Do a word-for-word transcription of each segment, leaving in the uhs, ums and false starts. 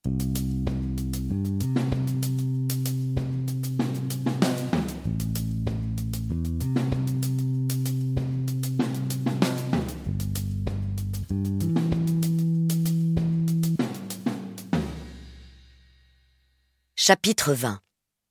Chapitre vingt.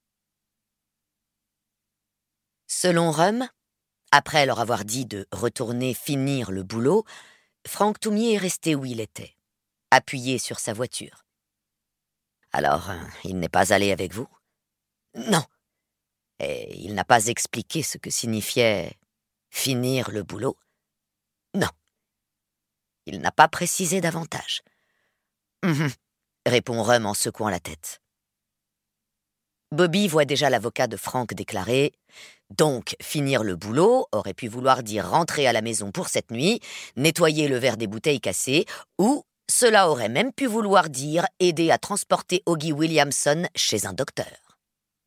Selon Rhum, après leur avoir dit de retourner finir le boulot, Frank Toumier est resté où il était, appuyé sur sa voiture. « Alors, il n'est pas allé avec vous ?»« Non. Et il n'a pas expliqué ce que signifiait « finir le boulot »?» ?»« Non. Il n'a pas précisé davantage. »« Hum, répond Rhum en secouant la tête. Bobby voit déjà l'avocat de Frank déclarer « Donc, finir le boulot aurait pu vouloir dire rentrer à la maison pour cette nuit, nettoyer le verre des bouteilles cassées, ou cela aurait même pu vouloir dire aider à transporter Augie Williamson chez un docteur. »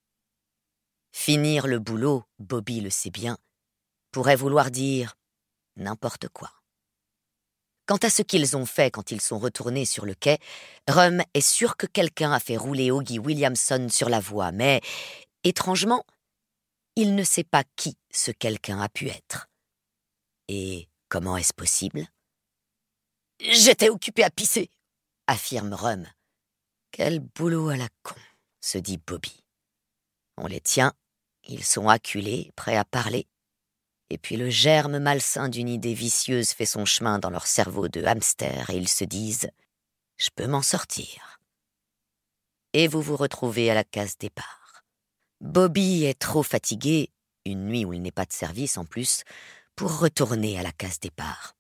Finir le boulot, Bobby le sait bien, pourrait vouloir dire n'importe quoi. Quant à ce qu'ils ont fait quand ils sont retournés sur le quai, Rhum est sûr que quelqu'un a fait rouler Augie Williamson sur la voie, mais, étrangement, il ne sait pas qui ce quelqu'un a pu être. Et comment est-ce possible ? « J'étais occupé à pisser, » affirme Rhum. « Quel boulot à la con, » se dit Bobby. On les tient, ils sont acculés, prêts à parler. Et puis le germe malsain d'une idée vicieuse fait son chemin dans leur cerveau de hamster et ils se disent « Je peux m'en sortir ». Et vous vous retrouvez à la case départ. Bobby est trop fatigué, une nuit où il n'est pas de service en plus, pour retourner à la case départ.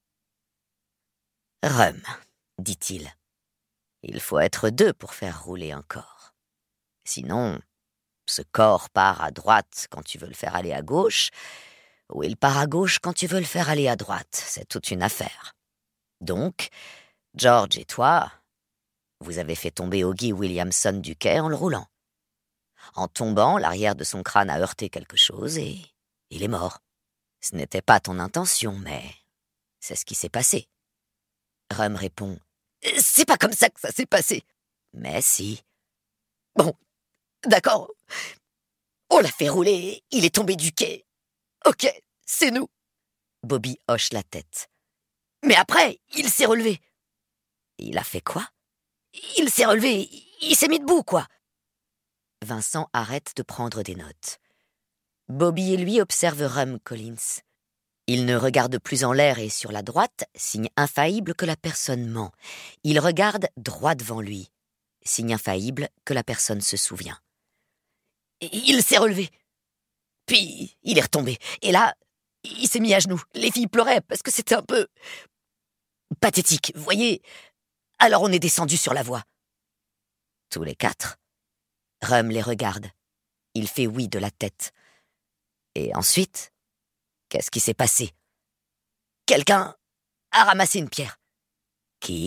« Rhum, dit-il, il faut être deux pour faire rouler un corps. Sinon, ce corps part à droite quand tu veux le faire aller à gauche, ou il part à gauche quand tu veux le faire aller à droite. C'est toute une affaire. Donc, George et toi, vous avez fait tomber Augie Williamson du quai en le roulant. En tombant, l'arrière de son crâne a heurté quelque chose et il est mort. Ce n'était pas ton intention, mais c'est ce qui s'est passé. » Rhum répond « C'est pas comme ça que ça s'est passé. »« Mais si. »« Bon, d'accord. On l'a fait rouler, il est tombé du quai. Ok, c'est nous. » Bobby hoche la tête. « Mais après, il s'est relevé. »« Il a fait quoi ?»« Il s'est relevé, il s'est mis debout, quoi. » Vincent arrête de prendre des notes. Bobby et lui observent Rhum Collins. Il ne regarde plus en l'air et sur la droite, signe infaillible que la personne ment. Il regarde droit devant lui, signe infaillible que la personne se souvient. « Il s'est relevé. Puis, il est retombé. Et là, il s'est mis à genoux. Les filles pleuraient parce que c'était un peu pathétique, vous voyez. Alors on est descendu sur la voie. » Tous les quatre. Rhum les regarde. Il fait oui de la tête. Et ensuite, qu'est-ce qui s'est passé ? Quelqu'un a ramassé une pierre. Qui ?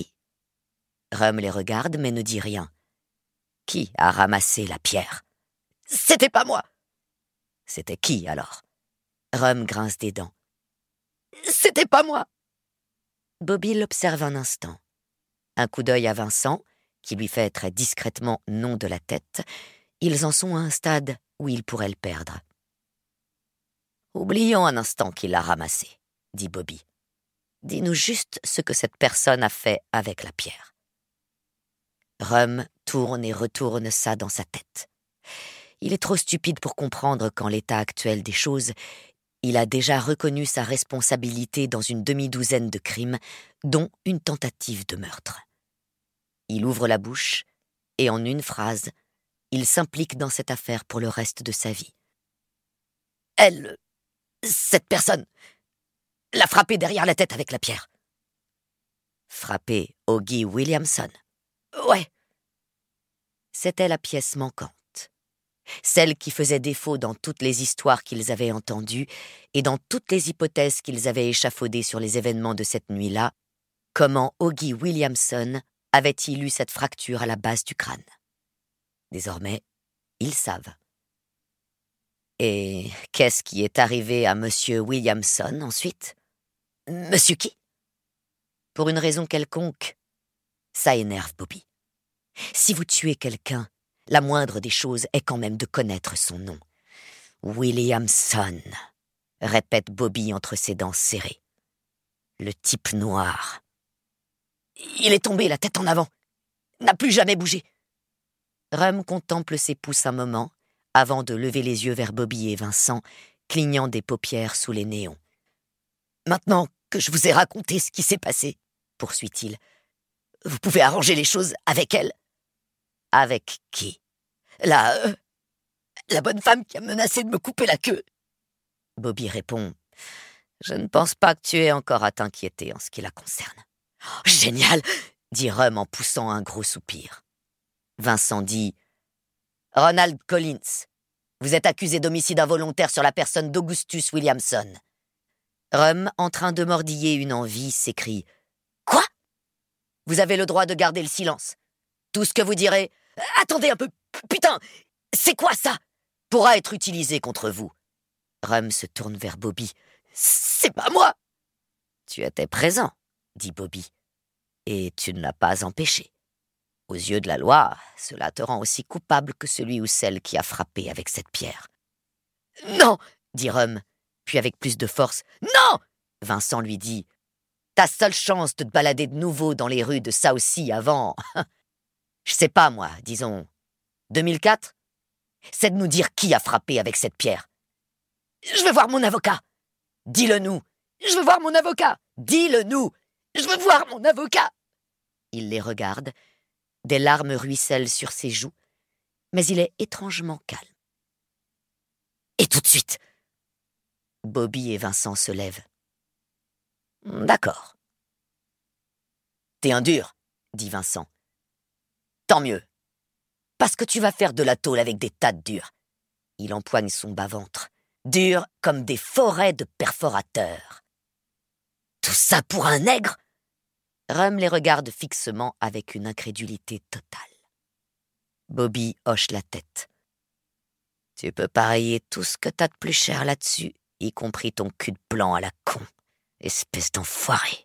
Rhum les regarde mais ne dit rien. Qui a ramassé la pierre ? C'était pas moi. C'était qui alors ? Rhum grince des dents. C'était pas moi. Bobby l'observe un instant. Un coup d'œil à Vincent, qui lui fait très discrètement non de la tête. Ils en sont à un stade où ils pourraient le perdre. Oublions un instant qui l'a ramassé, dit Bobby. Dis-nous juste ce que cette personne a fait avec la pierre. Rhum tourne et retourne ça dans sa tête. Il est trop stupide pour comprendre qu'en l'état actuel des choses, il a déjà reconnu sa responsabilité dans une demi-douzaine de crimes, dont une tentative de meurtre. Il ouvre la bouche et en une phrase, il s'implique dans cette affaire pour le reste de sa vie. Elle, cette personne, l'a frappé derrière la tête avec la pierre. Frappé Augie Williamson. Ouais. C'était la pièce manquante. Celle qui faisait défaut dans toutes les histoires qu'ils avaient entendues et dans toutes les hypothèses qu'ils avaient échafaudées sur les événements de cette nuit-là, comment Augie Williamson avait-il eu cette fracture à la base du crâne ? Désormais, ils savent. Et qu'est-ce qui est arrivé à Monsieur Williamson ensuite ? Monsieur qui ? Pour une raison quelconque, ça énerve Bobby. Si vous tuez quelqu'un, la moindre des choses est quand même de connaître son nom. Williamson, répète Bobby entre ses dents serrées. Le type noir. Il est tombé la tête en avant. N'a plus jamais bougé. Rum contemple ses pouces un moment, avant de lever les yeux vers Bobby et Vincent, clignant des paupières sous les néons. Maintenant que je vous ai raconté ce qui s'est passé, poursuit-il, vous pouvez arranger les choses avec elle? Avec qui? La... Euh, la bonne femme qui a menacé de me couper la queue. Bobby répond, je ne pense pas que tu aies encore à t'inquiéter en ce qui la concerne. Oh, génial, dit Rum en poussant un gros soupir. Vincent dit, Ronald Collins, vous êtes accusé d'homicide involontaire sur la personne d'Augustus Williamson. Rum, en train de mordiller une envie, s'écrie, quoi? Vous avez le droit de garder le silence. Tout ce que vous direz, attendez un peu, putain, c'est quoi ça? Pourra être utilisé contre vous. Rum se tourne vers Bobby. C'est pas moi! Tu étais présent, dit Bobby, et tu ne l'as pas empêché. Aux yeux de la loi, cela te rend aussi coupable que celui ou celle qui a frappé avec cette pierre. Non, dit Rum, puis avec plus de force. Non! Vincent lui dit, ta seule chance de te balader de nouveau dans les rues de South Sea avant, je sais pas moi, disons, deux mille quatre, c'est de nous dire qui a frappé avec cette pierre. Je veux voir mon avocat. Dis-le nous. Je veux voir mon avocat. Dis-le nous. Je veux voir mon avocat. Il les regarde. Des larmes ruissellent sur ses joues, mais il est étrangement calme. Et tout de suite, Bobby et Vincent se lèvent. D'accord. T'es un dur, dit Vincent. Tant mieux, parce que tu vas faire de la tôle avec des tas de durs. Il empoigne son bas-ventre, dur comme des forêts de perforateurs. Tout ça pour un nègre? Rum les regarde fixement avec une incrédulité totale. Bobby hoche la tête. Tu peux parier tout ce que t'as de plus cher là-dessus, y compris ton cul de blanc à la con, espèce d'enfoiré.